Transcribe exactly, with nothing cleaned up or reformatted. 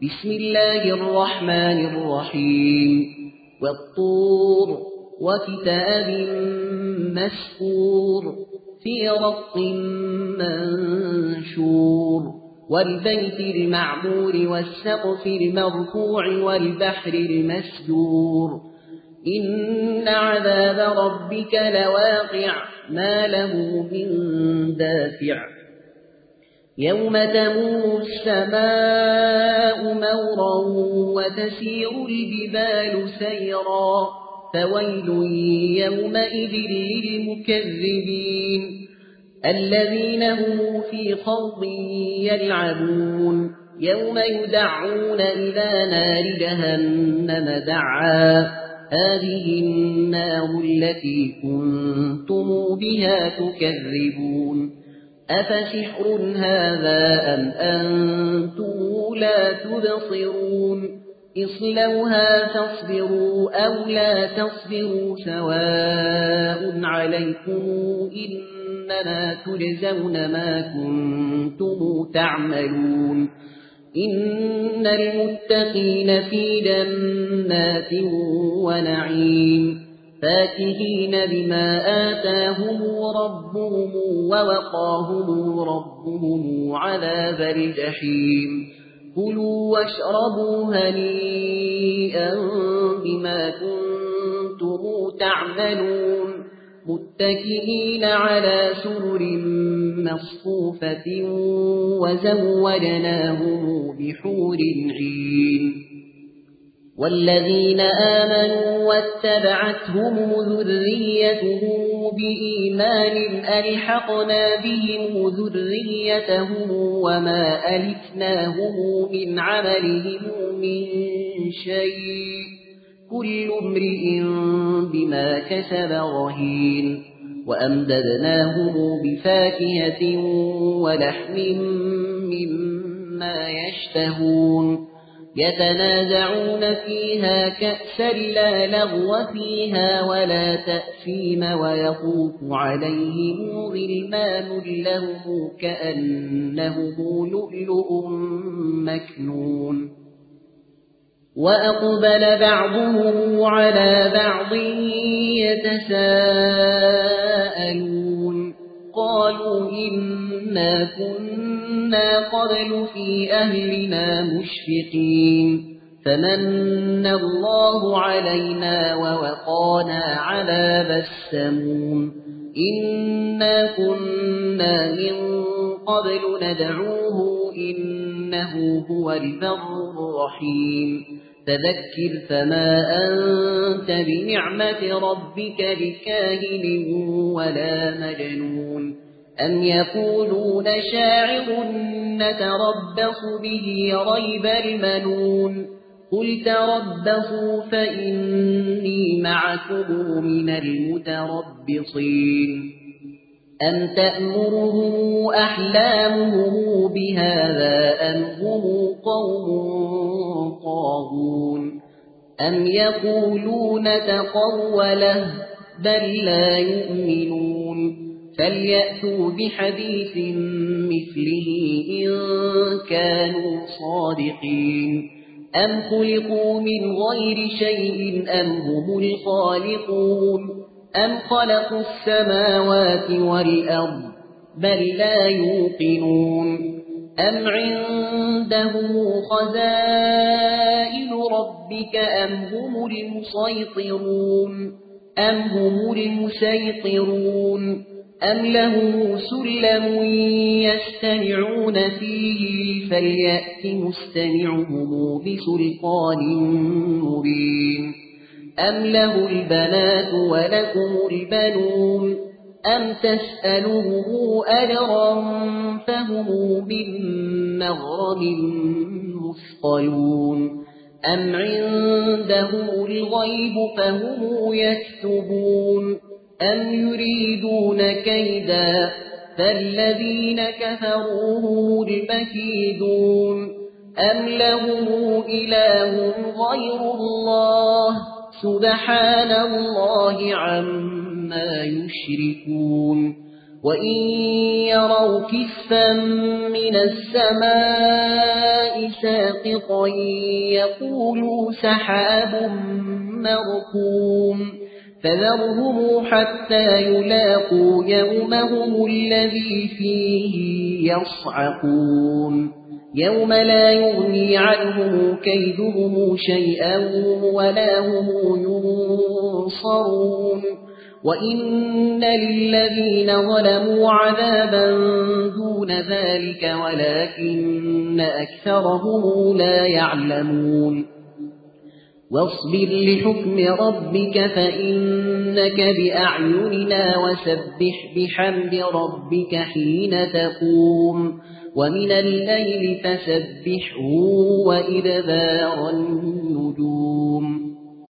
بسم الله الرحمن الرحيم والطور وكتاب مسكور في رق منشور والبيت المعمور والسقف المرفوع والبحر المسجور إن عذاب ربك لواقع ما له من دافع يوم تمور السماء مورا وتسير الجبال سيرا فويل يومئذ للمكذبين الذين هم في خوض يلعبون يوم يدعون إلى نار جهنم دعا هذه النار التي كنتم بها تكذبون أفسحر هذا أم أنتم لا تبصرون اصلوها تصبروا أو لا تصبروا سواء عليكم إنما تجزون ما كنتم تعملون إن المتقين في جنات ونعيم فاكهين بما آتاهم ربهم ووقاهم ربهم عذاب الجحيم كلوا واشربوا هنيئا بما كنتم تعملون متكئين على سرر مصفوفة وزوجناهم بحور عين والذين آمنوا واتبعتهم ذريتهم بإيمان ألحقنا بهم ذريتهم وما ألتناهم من عملهم من شيء كل امرئ بما كسب رهين وأمددناهم بفاكهة ولحم مما يشتهون يتنازعون فيها كأسا لا لغو فيها ولا تأثيم ويطوف عليهم غلمان لهم كأنهم لؤلؤ مكنون وأقبل بعضهم على بعض يتساءلون قالوا إنا كنا قبل في أهلنا مشفقين فمن الله علينا ووقانا عذاب السموم إنا كنا من قبل ندعوه إنه هو البر الرحيم فذكر فما أنت بنعمة ربك بكاهن ولا مجنون أم يقولون شاعر نتربص به ريب المنون قل تربصوا فإني معكم من المتربصين أم تأمرهم أحلامهم بهذا أم هم قوم طاغون أم يقولون تقوله بل لا يؤمنون فليأتوا بحديث مثله إن كانوا صادقين أم خلقوا من غير شيء أم هم الخالقون أم خلقوا السماوات والأرض بل لا يوقنون أم عندهم خزائن ربك أم هم المسيطرون أم هم المسيطرون أم لهم سلم يستمعون فيه فليأت مستمعهم بسلطان مبين أم له البنات ولكم البنون أم تسألهم أجرا فهم من مغرم مثقلون أم عندهم الغيب فهم يكتبون أم يريدون كيدا فالذين كفروا هم المكيدون أم لهم إله غير الله سبحان الله عما يشركون وإن يروا كسفا من السماء ساقطا يقولوا سحاب مركوم فذرهم حتى يلاقوا يومهم الذي فيه يصعقون يوم لا يغني عنهم كيدهم شيئا ولا هم ينصرون وإن للذين ظلموا عذابا دون ذلك ولكن أكثرهم لا يعلمون واصبر لحكم ربك فإنك بأعيننا وسبح بحمد ربك حين تقوم ومن الليل فسبحه وإدبار النجوم